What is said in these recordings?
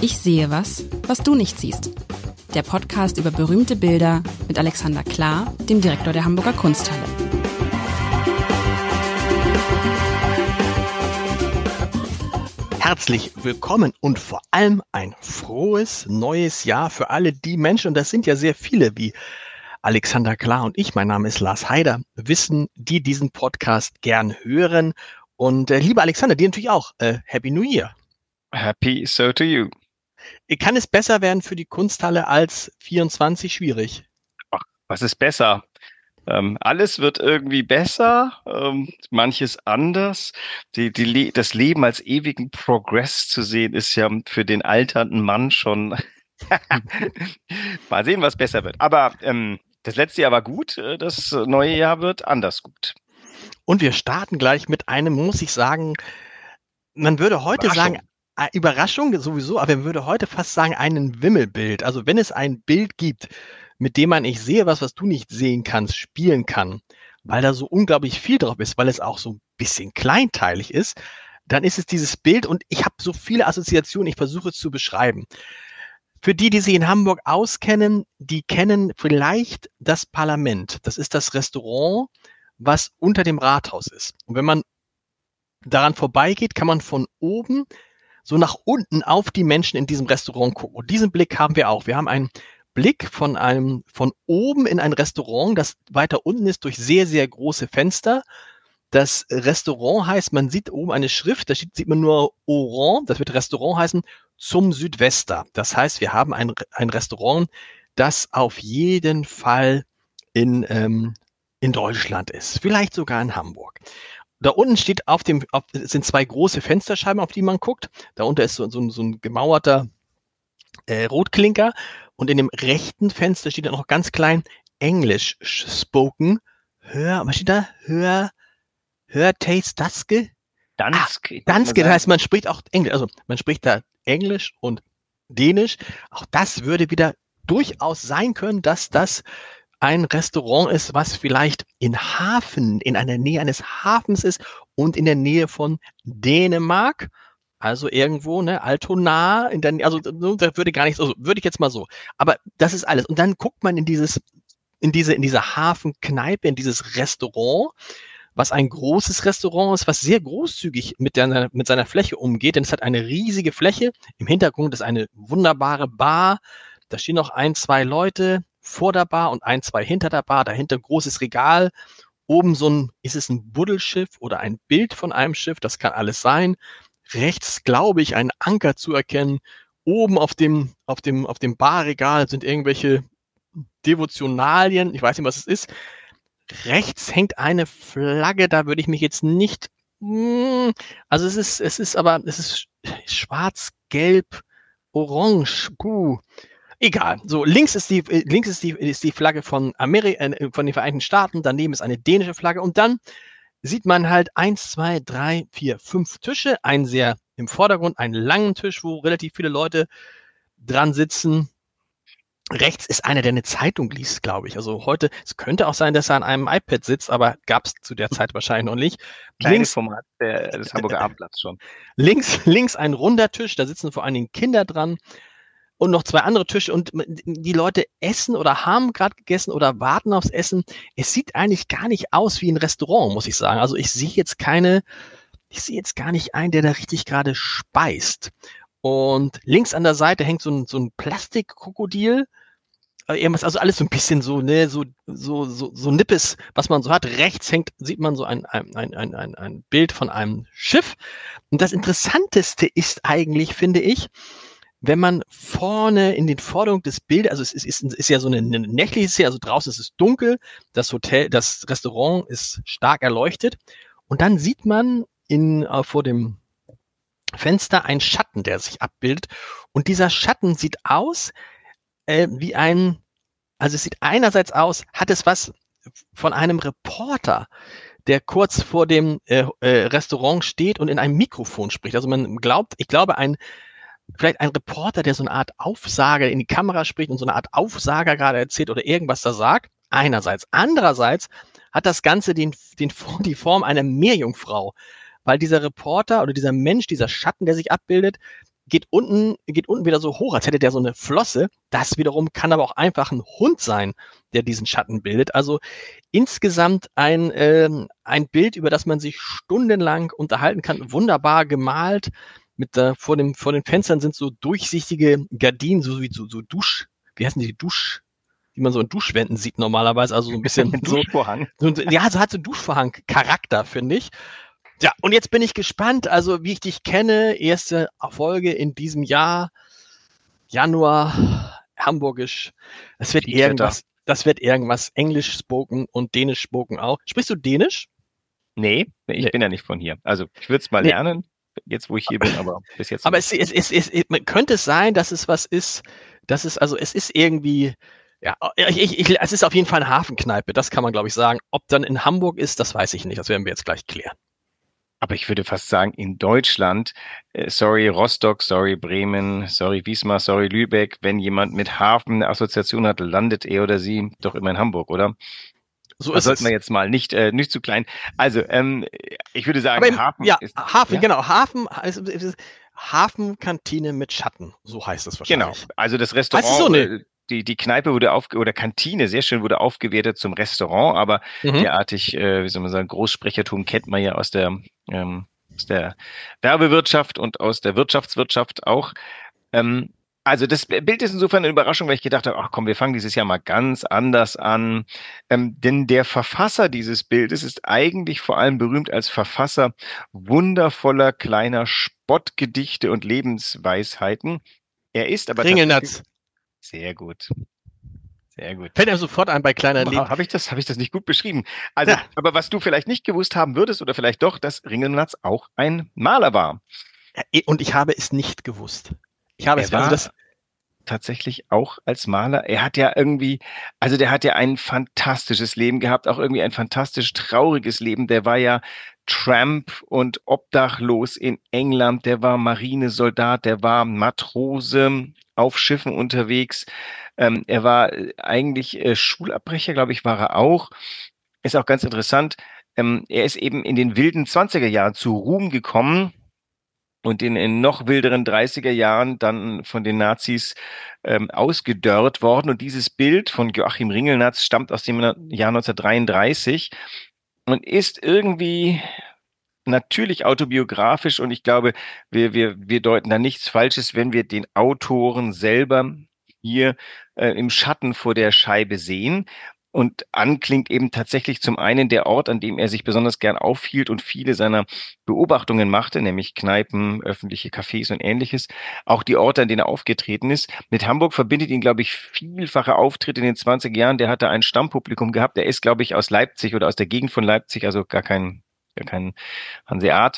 Ich sehe was, was du nicht siehst. Der Podcast über berühmte Bilder mit Alexander Klar, dem Direktor der Hamburger Kunsthalle. Herzlich willkommen und vor allem ein frohes neues Jahr für alle die Menschen, und das sind ja sehr viele wie Alexander Klar und ich, mein Name ist Lars Heider, wissen, die diesen Podcast gern hören. Und lieber Alexander, dir natürlich auch Happy New Year. Happy so to you. Kann es besser werden für die Kunsthalle als 24? Schwierig. Ach, was ist besser? Alles wird irgendwie besser, manches anders. Das Leben als ewigen Progress zu sehen, ist ja für den alternden Mann schon mal sehen, was besser wird. Aber das letzte Jahr war gut, das neue Jahr wird anders gut. Und wir starten gleich mit einem, muss ich sagen, man würde heute sagen, Überraschung sowieso, aber man würde heute fast sagen, einen Wimmelbild. Also wenn es ein Bild gibt, mit dem man ich sehe was du nicht sehen kannst, spielen kann, weil da so unglaublich viel drauf ist, weil es auch so ein bisschen kleinteilig ist, dann ist es dieses Bild, und ich habe so viele Assoziationen, ich versuche es zu beschreiben. Für die sich in Hamburg auskennen, die kennen vielleicht das Parlament. Das ist das Restaurant, was unter dem Rathaus ist. Und wenn man daran vorbeigeht, kann man von oben so nach unten auf die Menschen in diesem Restaurant gucken. Und diesen Blick haben wir auch. Wir haben einen Blick von oben in ein Restaurant, das weiter unten ist, durch sehr, sehr große Fenster. Das Restaurant heißt, man sieht oben eine Schrift, da sieht man nur Orange, das wird Restaurant heißen, zum Südwester. Das heißt, wir haben ein Restaurant, das auf jeden Fall in Deutschland ist, vielleicht sogar in Hamburg. Da unten steht sind zwei große Fensterscheiben, auf die man guckt. Darunter ist so ein gemauerter Rotklinker. Und in dem rechten Fenster steht dann noch ganz klein English spoken. Was steht da? Hör Taste Danske? Danske, das heißt, man spricht auch Englisch. Also man spricht da Englisch und Dänisch. Auch das würde wieder durchaus sein können, dass das ein Restaurant ist, was vielleicht in einer Nähe eines Hafens ist und in der Nähe von Dänemark, also irgendwo, Altona, also da würde gar nichts, also würde ich jetzt mal so. Aber das ist alles. Und dann guckt man in diese Hafenkneipe, in dieses Restaurant, was ein großes Restaurant ist, was sehr großzügig mit seiner Fläche umgeht, denn es hat eine riesige Fläche. Im Hintergrund ist eine wunderbare Bar. Da stehen noch 1, 2 Leute vor der Bar und 1, 2 hinter der Bar, dahinter ein großes Regal, oben ist es ein Buddelschiff oder ein Bild von einem Schiff, das kann alles sein. Rechts, glaube ich, ein Anker zu erkennen. Oben auf dem Barregal sind irgendwelche Devotionalien, ich weiß nicht, was es ist. Rechts hängt eine Flagge, da würde ich mich jetzt nicht, also es ist schwarz, gelb, orange, egal. So, links ist die Flagge von den Vereinigten Staaten, daneben ist eine dänische Flagge, und dann sieht man halt 1, 2, 3, 4, 5 Tische, einen sehr im Vordergrund, einen langen Tisch, wo relativ viele Leute dran sitzen. Rechts ist einer, der eine Zeitung liest, glaube ich. Also heute, es könnte auch sein, dass er an einem iPad sitzt, aber gab es zu der Zeit wahrscheinlich noch nicht. Kleines Format des Hamburger Abendblatts schon. Links ein runder Tisch, da sitzen vor allen Dingen Kinder dran. Und noch 2 andere Tische, und die Leute essen oder haben gerade gegessen oder warten aufs Essen. Es sieht eigentlich gar nicht aus wie ein Restaurant, muss ich sagen. Also ich sehe jetzt gar nicht einen, der da richtig gerade speist. Und links an der Seite hängt so ein Plastikkrokodil. Irgendwas, also alles so ein bisschen so Nippes, was man so hat. Rechts sieht man so ein Bild von einem Schiff. Und das Interessanteste ist eigentlich, finde ich, wenn man vorne in den Vordergrund des Bildes, also es ist ja so eine nächtliche Szene, also draußen ist es dunkel, das Restaurant ist stark erleuchtet, und dann sieht man vor dem Fenster einen Schatten, der sich abbildet, und dieser Schatten sieht aus also es sieht einerseits aus, hat es was von einem Reporter, der kurz vor dem Restaurant steht und in einem Mikrofon spricht. Also ich glaube, vielleicht ein Reporter, der so eine Art Aufsager in die Kamera spricht und so eine Art Aufsager gerade erzählt oder irgendwas da sagt, einerseits. Andererseits hat das Ganze die Form einer Meerjungfrau, weil dieser Reporter oder dieser Mensch, dieser Schatten, der sich abbildet, geht unten wieder so hoch, als hätte der so eine Flosse. Das wiederum kann aber auch einfach ein Hund sein, der diesen Schatten bildet. Also insgesamt ein Bild, über das man sich stundenlang unterhalten kann, wunderbar gemalt. Vor den Fenstern sind so durchsichtige Gardinen, so wie heißen die die man so in Duschwänden sieht normalerweise, also so ein bisschen Duschvorhang. Ja, so hat so Duschvorhang-Charakter, finde ich. Ja, und jetzt bin ich gespannt, also wie ich dich kenne, erste Folge in diesem Jahr, Januar, hamburgisch, das wird irgendwas, Englisch spoken und Dänisch spoken auch. Sprichst du Dänisch? Nee, ich bin ja nicht von hier. Also ich würde es mal lernen, jetzt wo ich hier bin, aber bis jetzt. Aber könnte es sein, dass es was ist, es ist irgendwie, ja, es ist auf jeden Fall eine Hafenkneipe, das kann man, glaube ich, sagen. Ob dann in Hamburg ist, das weiß ich nicht, das werden wir jetzt gleich klären. Aber ich würde fast sagen, in Deutschland, sorry Rostock, sorry Bremen, sorry Wismar, sorry Lübeck, wenn jemand mit Hafen eine Assoziation hat, landet er oder sie doch immer in Hamburg, oder? So Das ist es. sollten wir jetzt mal nicht zu klein. Also, ich würde sagen, Hafen. Ja, Hafen, genau. Hafenkantine mit Schatten, so heißt es wahrscheinlich. Genau, also das Restaurant, die Kneipe oder Kantine, sehr schön, wurde aufgewertet zum Restaurant, aber derartig, wie soll man sagen, Großsprechertum kennt man ja aus der Werbewirtschaft und aus der Wirtschaftswirtschaft auch. Also das Bild ist insofern eine Überraschung, weil ich gedacht habe, ach komm, wir fangen dieses Jahr mal ganz anders an. Denn der Verfasser dieses Bildes ist eigentlich vor allem berühmt als Verfasser wundervoller kleiner Spottgedichte und Lebensweisheiten. Er ist aber Ringelnatz. Sehr gut. Sehr gut. Fällt einem sofort ein bei kleiner Leben. Habe ich das nicht gut beschrieben? Also, ja. Aber was du vielleicht nicht gewusst haben würdest oder vielleicht doch, dass Ringelnatz auch ein Maler war. Und ich habe es nicht gewusst. Tatsächlich auch als Maler. Er hat ja irgendwie, also der hat ja ein fantastisches Leben gehabt, auch irgendwie ein fantastisch trauriges Leben. Der war ja Tramp und obdachlos in England, der war Marinesoldat, der war Matrose auf Schiffen unterwegs. Er war eigentlich Schulabbrecher, glaube ich, war er auch. Ist auch ganz interessant. Er ist eben in den wilden 20er Jahren zu Ruhm gekommen und in noch wilderen 30er Jahren dann von den Nazis ausgedörrt worden. Und dieses Bild von Joachim Ringelnatz stammt aus dem Jahr 1933 und ist irgendwie natürlich autobiografisch. Und ich glaube, wir deuten da nichts Falsches, wenn wir den Autoren selber hier im Schatten vor der Scheibe sehen. Und anklingt eben tatsächlich zum einen der Ort, an dem er sich besonders gern aufhielt und viele seiner Beobachtungen machte, nämlich Kneipen, öffentliche Cafés und ähnliches. Auch die Orte, an denen er aufgetreten ist. Mit Hamburg verbindet ihn, glaube ich, vielfache Auftritte in den 20er Jahren. Der hatte ein Stammpublikum gehabt. Der ist, glaube ich, aus Leipzig oder aus der Gegend von Leipzig, also gar kein Hanseat.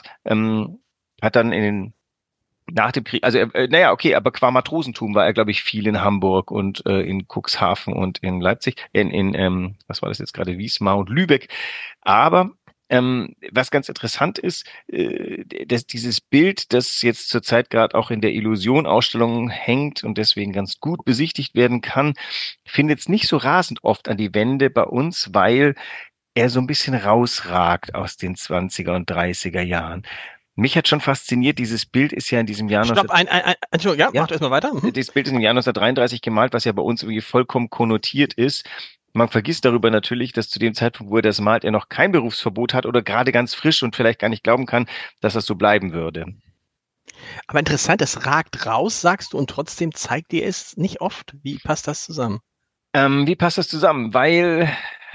Hat dann nach dem Krieg, also aber qua Matrosentum war er, glaube ich, viel in Hamburg und in Cuxhaven und in Leipzig, was war das jetzt gerade, Wismar und Lübeck. Aber was ganz interessant ist, dass dieses Bild, das jetzt zurzeit gerade auch in der Illusion-Ausstellung hängt und deswegen ganz gut besichtigt werden kann, findet es nicht so rasend oft an die Wände bei uns, weil er so ein bisschen rausragt aus den 20er und 30er Jahren. Mich hat schon fasziniert, dieses Bild ist ja in diesem Jahr... Entschuldigung, mach erstmal weiter. Das Bild ist im Jahr 1933 gemalt, was ja bei uns irgendwie vollkommen konnotiert ist. Man vergisst darüber natürlich, dass zu dem Zeitpunkt, wo er das malt, er noch kein Berufsverbot hat oder gerade ganz frisch und vielleicht gar nicht glauben kann, dass das so bleiben würde. Aber interessant, es ragt raus, sagst du, und trotzdem zeigt dir es nicht oft. Wie passt das zusammen? Weil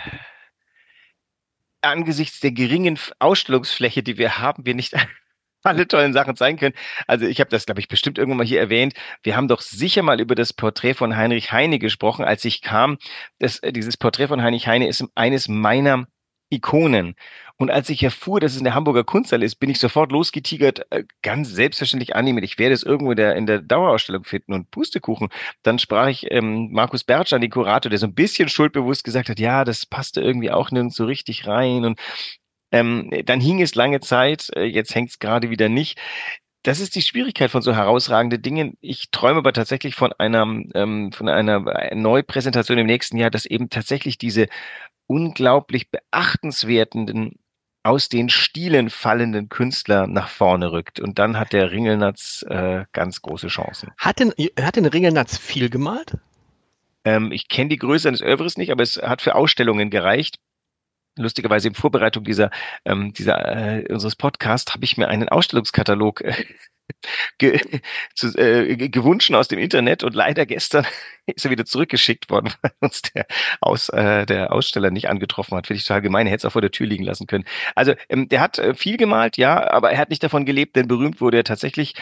angesichts der geringen Ausstellungsfläche, die wir haben, wir nicht alle tollen Sachen zeigen können. Also ich habe das, glaube ich, bestimmt irgendwann mal hier erwähnt. Wir haben doch sicher mal über das Porträt von Heinrich Heine gesprochen, als ich kam. Dieses Porträt von Heinrich Heine ist eines meiner Ikonen. Und als ich erfuhr, dass es in der Hamburger Kunsthalle ist, bin ich sofort losgetigert, ganz selbstverständlich annehmen, ich werde es irgendwo in der Dauerausstellung finden und Pustekuchen. Dann sprach ich Markus Bertsch an, den Kurator, der so ein bisschen schuldbewusst gesagt hat, ja, das passte irgendwie auch nirgends so richtig rein. Und dann hing es lange Zeit, jetzt hängt es gerade wieder nicht. Das ist die Schwierigkeit von so herausragenden Dingen. Ich träume aber tatsächlich von einer Neupräsentation im nächsten Jahr, dass eben tatsächlich diese unglaublich beachtenswerten aus den Stielen fallenden Künstler nach vorne rückt. Und dann hat der Ringelnatz ganz große Chancen. Hat denn Ringelnatz viel gemalt? Ich kenne die Größe seines Œuvres nicht, aber es hat für Ausstellungen gereicht. Lustigerweise in Vorbereitung unseres Podcasts habe ich mir einen Ausstellungskatalog gewünscht aus dem Internet, und leider gestern ist er wieder zurückgeschickt worden, weil uns der Aussteller nicht angetroffen hat. Finde ich total gemein. Er hätte es auch vor der Tür liegen lassen können. Also der hat viel gemalt, ja, aber er hat nicht davon gelebt, denn berühmt wurde er tatsächlich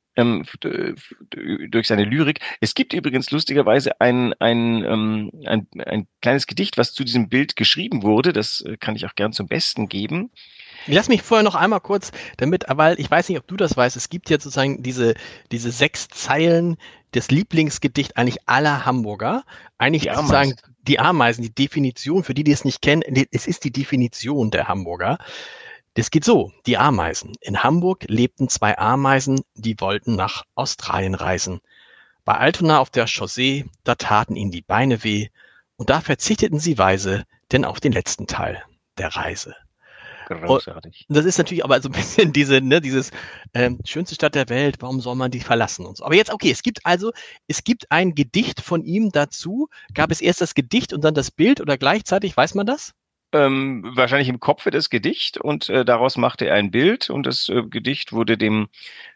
durch seine Lyrik. Es gibt übrigens lustigerweise ein kleines Gedicht, was zu diesem Bild geschrieben wurde. Das kann ich auch gern zum Besten geben. Lass mich vorher noch einmal kurz weil ich weiß nicht, ob du das weißt, es gibt jetzt sozusagen diese 6 Zeilen, das Lieblingsgedicht eigentlich aller Hamburger. Eigentlich sozusagen die Ameisen, die Definition, für die es nicht kennen, es ist die Definition der Hamburger. Das geht so, die Ameisen. In Hamburg lebten 2 Ameisen, die wollten nach Australien reisen. Bei Altona auf der Chaussee, da taten ihnen die Beine weh, und da verzichteten sie weise, denn auf den letzten Teil der Reise. Großartig. Und das ist natürlich aber so ein bisschen dieses schönste Stadt der Welt, warum soll man die verlassen und so. Aber jetzt, okay, es gibt ein Gedicht von ihm dazu. Gab es erst das Gedicht und dann das Bild oder gleichzeitig, weiß man das? Wahrscheinlich im Kopf das Gedicht, und daraus machte er ein Bild, und das Gedicht wurde dem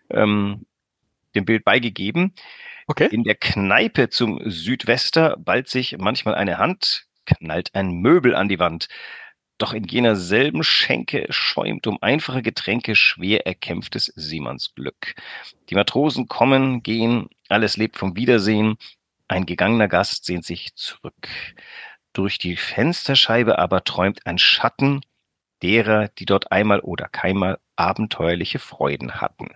Bild beigegeben. Okay. In der Kneipe zum Südwester ballt sich manchmal eine Hand, knallt ein Möbel an die Wand. Doch in jener selben Schenke schäumt um einfache Getränke schwer erkämpftes Seemannsglück. Die Matrosen kommen, gehen, alles lebt vom Wiedersehen. Ein gegangener Gast sehnt sich zurück. Durch die Fensterscheibe aber träumt ein Schatten derer, die dort einmal oder keinmal abenteuerliche Freuden hatten.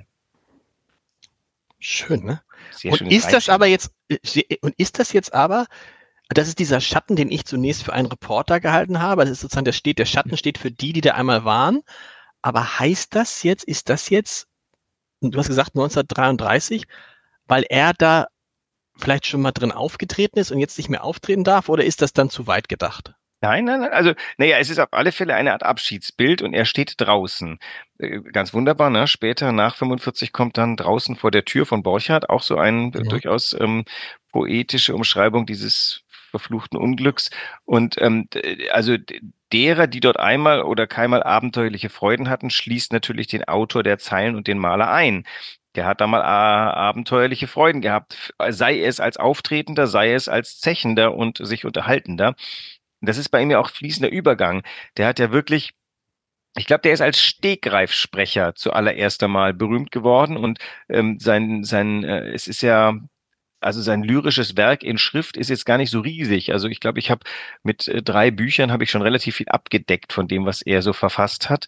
Schön, ne? Sehr schön. Ist das jetzt aber, das ist dieser Schatten, den ich zunächst für einen Reporter gehalten habe. Das ist sozusagen, der Schatten steht für die da einmal waren. Aber ist das jetzt, du hast gesagt 1933, weil er da vielleicht schon mal drin aufgetreten ist und jetzt nicht mehr auftreten darf, oder ist das dann zu weit gedacht? Nein. Also, es ist auf alle Fälle eine Art Abschiedsbild, und er steht draußen. Ganz wunderbar, ne? Später, nach 45, kommt dann draußen vor der Tür von Borchardt auch so eine durchaus poetische Umschreibung dieses verfluchten Unglücks. Und also derer, die dort einmal oder keinmal abenteuerliche Freuden hatten, schließt natürlich den Autor der Zeilen und den Maler ein. Der hat da mal abenteuerliche Freuden gehabt, sei es als Auftretender, sei es als Zechender und sich Unterhaltender. Und das ist bei ihm ja auch fließender Übergang. Der hat ja wirklich, ich glaube, der ist als Stegreifsprecher zuallererst einmal berühmt geworden, und es ist ja, also sein lyrisches Werk in Schrift ist jetzt gar nicht so riesig. Also ich glaube, ich habe mit 3 Büchern habe ich schon relativ viel abgedeckt von dem, was er so verfasst hat.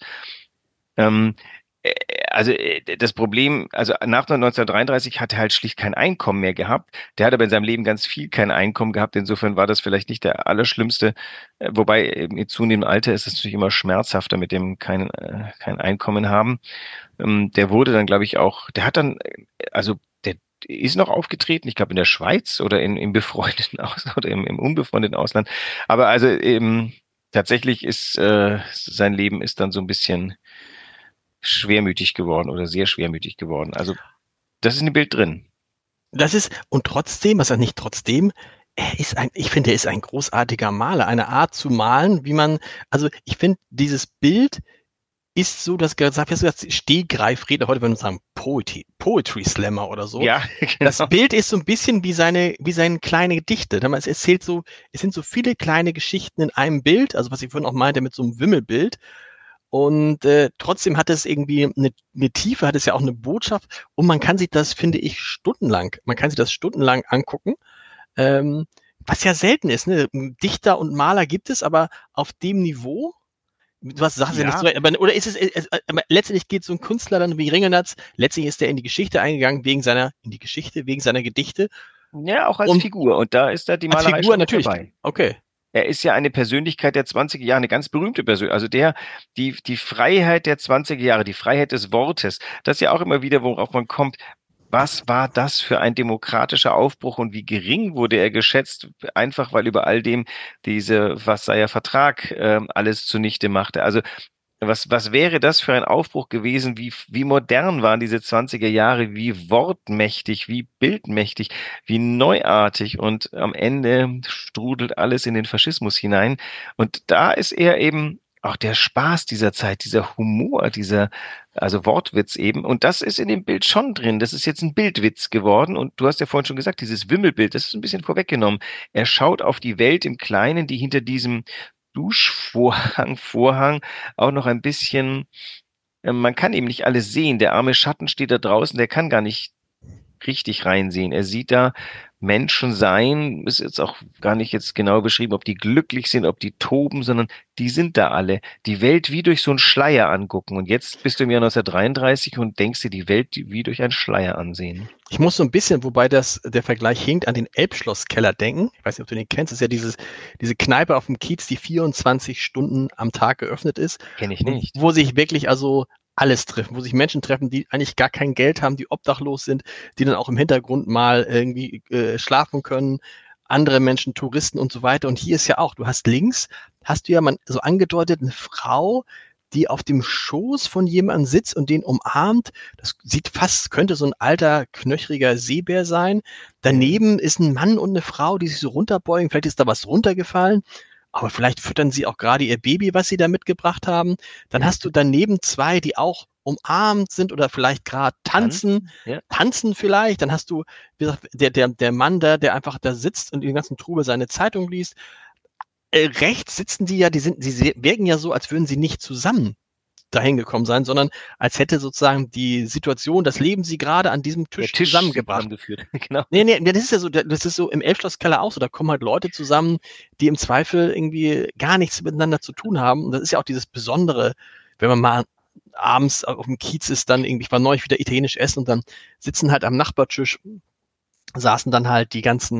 Das Problem, also nach 1933 hat er halt schlicht kein Einkommen mehr gehabt. Der hat aber in seinem Leben ganz viel kein Einkommen gehabt. Insofern war das vielleicht nicht der Allerschlimmste. Wobei im zunehmendem Alter ist es natürlich immer schmerzhafter mit dem kein Einkommen haben. Der wurde dann, glaube ich, auch, der ist noch aufgetreten, ich glaube in der Schweiz oder im befreundeten Ausland oder im unbefreundeten Ausland. Aber also tatsächlich ist sein Leben ist dann so ein bisschen schwermütig geworden oder sehr schwermütig geworden. Also das ist ein Bild drin. Und trotzdem, ich finde, er ist ein großartiger Maler, eine Art zu malen, ich finde, dieses Bild ist so, dass gesagt, Stehgreifrede, heute würden wir sagen Poetry Slammer oder so. Ja, genau. Das Bild ist so ein bisschen wie seine kleine Gedichte. Es sind so viele kleine Geschichten in einem Bild, also was ich vorhin auch meinte mit so einem Wimmelbild. Und trotzdem hat es irgendwie eine Tiefe, hat es ja auch eine Botschaft, und man kann sich das, finde ich, stundenlang angucken, was ja selten ist. Ne? Dichter und Maler gibt es, aber auf dem Niveau, was sagst du nicht so, oder ist es letztendlich geht so ein Künstler dann wie Ringelnatz, letztlich ist er in die Geschichte eingegangen wegen seiner Gedichte. Ja, auch als Figur, und da ist da die Malerei Figur natürlich dabei. Okay. Er ist ja eine Persönlichkeit der 20er Jahre, eine ganz berühmte Persönlichkeit. Also die Freiheit der 20er Jahre, die Freiheit des Wortes, das ist ja auch immer wieder, worauf man kommt. Was war das für ein demokratischer Aufbruch, und wie gering wurde er geschätzt, einfach weil über all dem diese Versailler Vertrag alles zunichte machte. Also Was wäre das für ein Aufbruch gewesen? Wie modern waren diese 20er Jahre? Wie wortmächtig, wie bildmächtig, wie neuartig und am Ende strudelt alles in den Faschismus hinein. Und da ist eher eben auch der Spaß dieser Zeit, dieser Humor, also Wortwitz eben. Und das ist in dem Bild schon drin. Das ist jetzt ein Bildwitz geworden. Und du hast ja vorhin schon gesagt, dieses Wimmelbild, das ist ein bisschen vorweggenommen. Er schaut auf die Welt im Kleinen, die hinter diesem Vorhang auch noch ein bisschen, man kann eben nicht alles sehen. Der arme Schatten steht da draußen, der kann gar nicht richtig reinsehen. Er sieht da Menschen sein, ist jetzt auch gar nicht jetzt genau beschrieben, ob die glücklich sind, ob die toben, sondern die sind da alle. Die Welt wie durch so einen Schleier angucken. Und jetzt bist du im Jahr 1933 und denkst dir die Welt wie durch einen Schleier ansehen. Ich muss so ein bisschen, wobei der Vergleich hinkt, an den Elbschlosskeller denken. Ich weiß nicht, ob du den kennst. Das ist ja diese Kneipe auf dem Kiez, die 24 Stunden am Tag geöffnet ist. Kenne ich nicht. Wo sich wirklich also alles treffen, wo sich Menschen treffen, die eigentlich gar kein Geld haben, die obdachlos sind, die dann auch im Hintergrund mal irgendwie schlafen können, andere Menschen, Touristen und so weiter. Und hier ist ja auch, du hast links, hast du ja mal so angedeutet, eine Frau, die auf dem Schoß von jemandem sitzt und den umarmt. Das sieht fast, könnte so ein alter, knöchriger Seebär sein. Daneben ist ein Mann und eine Frau, die sich so runterbeugen. Vielleicht ist da was runtergefallen. Aber vielleicht füttern sie auch gerade ihr Baby, was sie da mitgebracht haben. Dann hast du daneben zwei, die auch umarmt sind oder vielleicht gerade tanzen. Ja. Tanzen vielleicht. Dann hast du, wie gesagt, der Mann da, der einfach da sitzt und den ganzen Trubel seine Zeitung liest. Rechts sitzen die ja, sie wirken ja so, als würden sie nicht zusammen dahin gekommen sein, sondern als hätte sozusagen die Situation, das Leben sie gerade an diesem Tisch zusammengebracht. Genau. Nee, das ist so im Elbschlosskeller auch so, da kommen halt Leute zusammen, die im Zweifel irgendwie gar nichts miteinander zu tun haben. Und das ist ja auch dieses Besondere, wenn man mal abends auf dem Kiez ist, dann irgendwie, ich war neulich wieder italienisch essen und dann sitzen halt am Nachbartisch, saßen dann halt die ganzen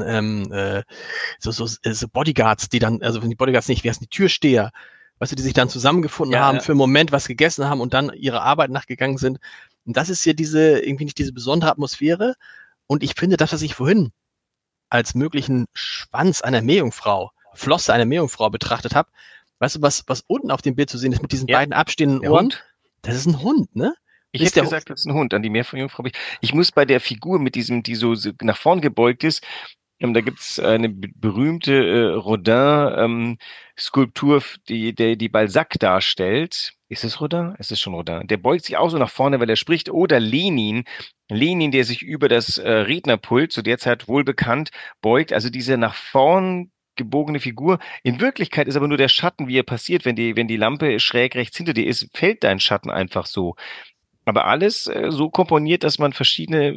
so Bodyguards, die dann, also wenn die Bodyguards nicht, wie heißen die Türsteher, weißt du, die sich dann zusammengefunden haben, für einen Moment was gegessen haben und dann ihre Arbeit nachgegangen sind. Und das ist hier irgendwie nicht diese besondere Atmosphäre. Und ich finde, das, was ich vorhin als möglichen Schwanz einer Meerjungfrau, Flosse einer Meerjungfrau betrachtet habe, weißt du, was unten auf dem Bild zu sehen ist mit diesen beiden abstehenden Ohren? Hund. Das ist ein Hund, ne? Ich hätte gesagt, das ist ein Hund. An die Meerjungfrau. Ich muss bei der Figur mit diesem, die so nach vorn gebeugt ist, da gibt's eine berühmte Rodin-Skulptur, die Balzac darstellt. Ist es Rodin? Es ist schon Rodin. Der beugt sich auch so nach vorne, weil er spricht. Oder Lenin, der sich über das Rednerpult, zu der Zeit wohl bekannt, beugt. Also diese nach vorn gebogene Figur. In Wirklichkeit ist aber nur der Schatten, wie er passiert. Wenn die Lampe schräg rechts hinter dir ist, fällt dein Schatten einfach so. Aber alles so komponiert, dass man verschiedene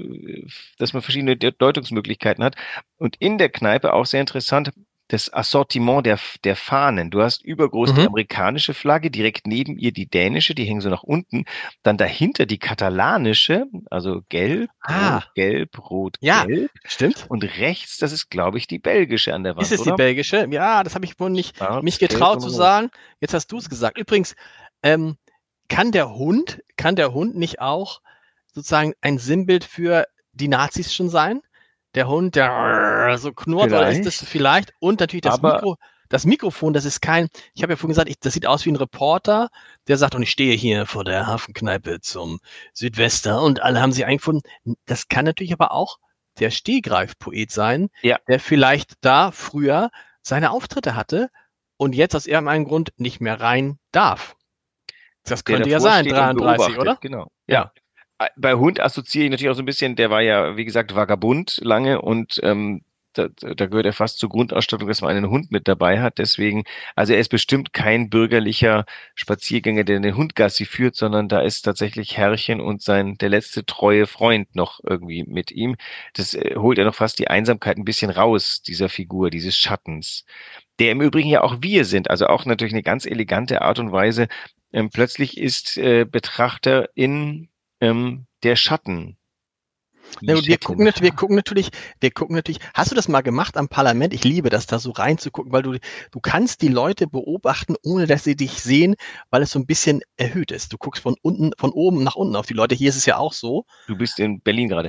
Deutungsmöglichkeiten hat. Und in der Kneipe auch sehr interessant, das Assortiment der Fahnen. Du hast übergroß die amerikanische Flagge, direkt neben ihr die dänische, die hängen so nach unten. Dann dahinter die katalanische, also gelb, rot, gelb. Stimmt. Und rechts, das ist, glaube ich, die belgische an der Wand, Ist es die belgische? Ja, das habe ich wohl nicht mich getraut zu sagen. Jetzt hast du es gesagt. Übrigens, kann der Hund nicht auch sozusagen ein Sinnbild für die Nazis schon sein? Der Hund, der so knurrt, oder ist das vielleicht? Und natürlich das Mikrofon, das ist ich habe ja vorhin gesagt, das sieht aus wie ein Reporter, der sagt, und ich stehe hier vor der Hafenkneipe zum Südwester und alle haben sich eingefunden. Das kann natürlich aber auch der Stehgreifpoet sein, der vielleicht da früher seine Auftritte hatte und jetzt aus irgendeinem Grund nicht mehr rein darf. Das könnte ja sein, 33, oder? Genau. Ja. Bei Hund assoziiere ich natürlich auch so ein bisschen, der war ja, wie gesagt, Vagabund lange und da gehört er fast zur Grundausstattung, dass man einen Hund mit dabei hat. Deswegen, also er ist bestimmt kein bürgerlicher Spaziergänger, der den Hund Gassi führt, sondern da ist tatsächlich Herrchen und der letzte treue Freund noch irgendwie mit ihm. Das holt er noch fast die Einsamkeit ein bisschen raus, dieser Figur, dieses Schattens. Der im Übrigen ja auch wir sind, also auch natürlich eine ganz elegante Art und Weise. Plötzlich ist Betrachter in der Schatten. Ja, und wir gucken natürlich, hast du das mal gemacht am Parlament? Ich liebe das, da so reinzugucken, weil du kannst die Leute beobachten, ohne dass sie dich sehen, weil es so ein bisschen erhöht ist. Du guckst von oben nach unten auf die Leute. Hier ist es ja auch so. Du bist in Berlin gerade.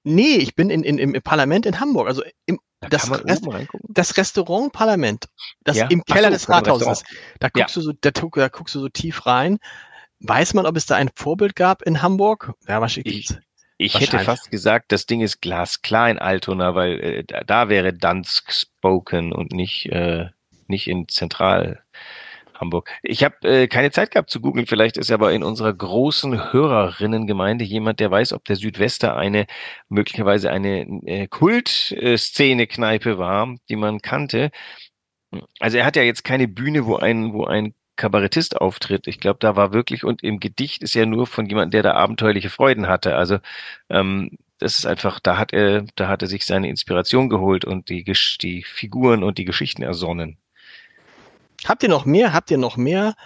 Nee, ich bin im Parlament in Hamburg, also das Restaurant Parlament, das im Keller des Rathauses ist. Da guckst du so tief rein. Weiß man, ob es da ein Vorbild gab in Hamburg? Ja, wahrscheinlich. Ich hätte fast gesagt, das Ding ist glasklar in Altona, weil da wäre Dansk spoken und nicht in Zentral Hamburg. Ich habe keine Zeit gehabt zu googeln, vielleicht ist aber in unserer großen Hörerinnengemeinde jemand, der weiß, ob der Südwester möglicherweise eine Kultszene-Kneipe war, die man kannte. Also er hat ja jetzt keine Bühne, wo ein Kabarettist auftritt. Ich glaube, da war wirklich, und im Gedicht ist ja nur von jemandem, der da abenteuerliche Freuden hatte. Also das ist einfach, da hat er sich seine Inspiration geholt und die Figuren und die Geschichten ersonnen. Habt ihr noch mehr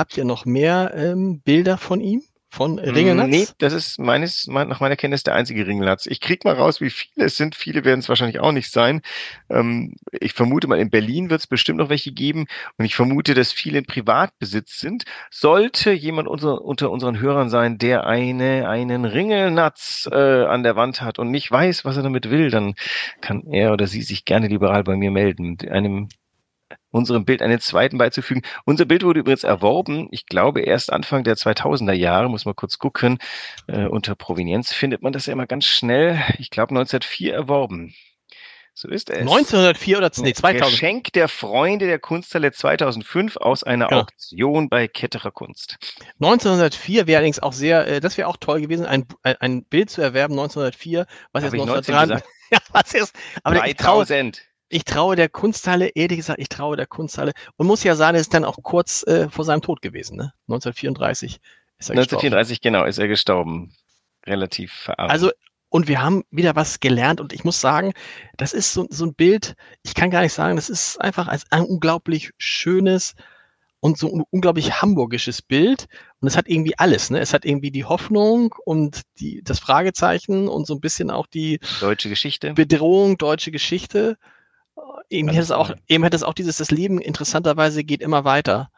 Bilder von ihm? Von Ringelnatz? Nee, das ist nach meiner Kenntnis der einzige Ringelnatz. Ich krieg mal raus, wie viele es sind. Viele werden es wahrscheinlich auch nicht sein. Ich vermute mal, in Berlin wird es bestimmt noch welche geben. Und ich vermute, dass viele in Privatbesitz sind. Sollte jemand unter unseren Hörern sein, der einen Ringelnatz an der Wand hat und nicht weiß, was er damit will, dann kann er oder sie sich gerne liberal bei mir melden. Unserem Bild einen zweiten beizufügen. Unser Bild wurde übrigens erworben, ich glaube erst Anfang der 2000er Jahre, muss man kurz gucken, unter Provenienz findet man das ja immer ganz schnell, ich glaube 1904 erworben. So ist es. 1904 oder 2000? Geschenk der Freunde der Kunsthalle 2005 aus einer Auktion bei Ketterer Kunst. 1904 wäre allerdings auch das wäre auch toll gewesen, ein Bild zu erwerben 1904, was jetzt 1903. Ja, was ist? Aber 3000. Ich traue der Kunsthalle, ehrlich gesagt, und muss ja sagen, es ist dann auch kurz vor seinem Tod gewesen, ne? 1934 ist er 1934, genau, ist er gestorben. Relativ verarmt. Also, und wir haben wieder was gelernt und ich muss sagen, das ist so ein Bild, ich kann gar nicht sagen, das ist einfach ein unglaublich schönes und so ein unglaublich hamburgisches Bild und es hat irgendwie alles, ne? Es hat irgendwie die Hoffnung und das Fragezeichen und so ein bisschen auch die deutsche Geschichte. Bedrohung, deutsche Geschichte. Eben hätte es auch das Leben interessanterweise geht immer weiter.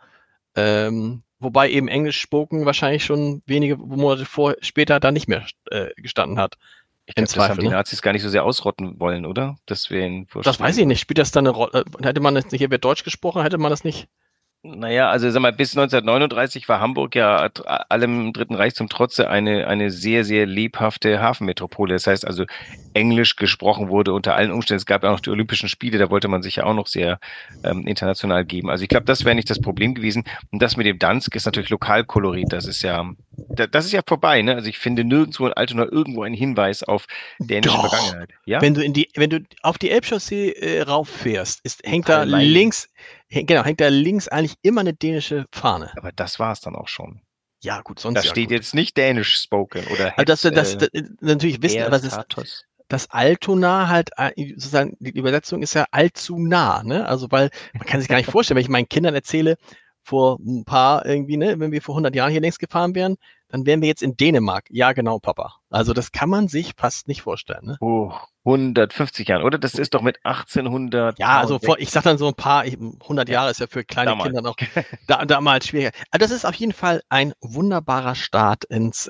Wobei eben Englisch spoken wahrscheinlich schon wenige Monate später da nicht mehr gestanden hat. Ich glaube, das haben die Nazis gar nicht so sehr ausrotten wollen, oder? Das weiß ich nicht. Spielt das dann eine Rolle? Hätte man das nicht, hier wird Deutsch gesprochen, hätte man das nicht? Naja, also sag mal, bis 1939 war Hamburg ja allem im Dritten Reich zum Trotze eine sehr, sehr lebhafte Hafenmetropole. Das heißt also, Englisch gesprochen wurde unter allen Umständen. Es gab ja auch noch die Olympischen Spiele, da wollte man sich ja auch noch sehr international geben. Also ich glaube, das wäre nicht das Problem gewesen. Und das mit dem Dansk ist natürlich Lokalkolorit. Das ist ja vorbei, ne? Also ich finde nirgendwo in Altona irgendwo einen Hinweis auf dänische Vergangenheit. Ja? Wenn du auf die Elbchaussee rauffährst, hängt da links eigentlich immer eine dänische Fahne. Aber das war es dann auch schon. Ja, gut, sonst da steht jetzt nicht dänisch spoken oder das natürlich wissen, aber das Altona halt, sozusagen, die Übersetzung ist ja allzu nah, ne? Also, weil man kann sich gar nicht vorstellen, wenn ich meinen Kindern erzähle, vor ein paar irgendwie, ne, wenn wir vor 100 Jahren hier längst gefahren wären, dann wären wir jetzt in Dänemark. Ja, genau, Papa. Also das kann man sich fast nicht vorstellen. Ne? 150 Jahren, oder? Das ist doch mit 1800. Ja, also ich sag dann so ein paar, 100 Jahre ist ja für kleine Kinder noch damals schwieriger. Also das ist auf jeden Fall ein wunderbarer Start ins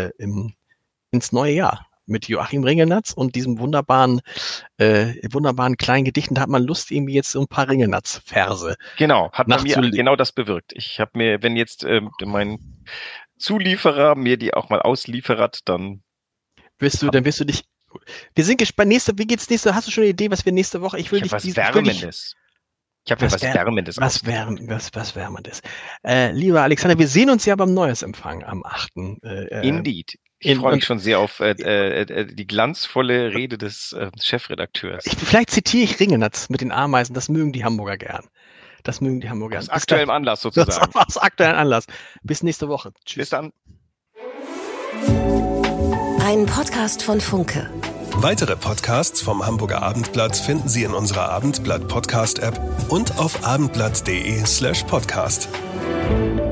neue Jahr. Mit Joachim Ringelnatz und diesem wunderbaren kleinen Gedichten. Da hat man Lust, irgendwie jetzt so ein paar Ringelnatz-Verse. Genau, hat bei mir genau das bewirkt. Ich habe mir, wenn jetzt mein Zulieferer mir die auch mal ausliefert, dann wirst du dich. Wir sind gespannt. Wie geht's nächste? Hast du schon eine Idee, was wir nächste Woche? Ich habe was Wärmendes. Was Wärmendes. Lieber Alexander, wir sehen uns ja beim Neujahrsempfang am 8. Indeed. Ich freue mich schon sehr auf die glanzvolle Rede des Chefredakteurs. Vielleicht zitiere ich Ringelnatz mit den Ameisen. Das mögen die Hamburger gern. Aus aktuellem Anlass sozusagen. Aus aktuellem Anlass. Bis nächste Woche. Tschüss. Bis dann. Ein Podcast von Funke. Weitere Podcasts vom Hamburger Abendblatt finden Sie in unserer Abendblatt Podcast-App und auf abendblatt.de/podcast.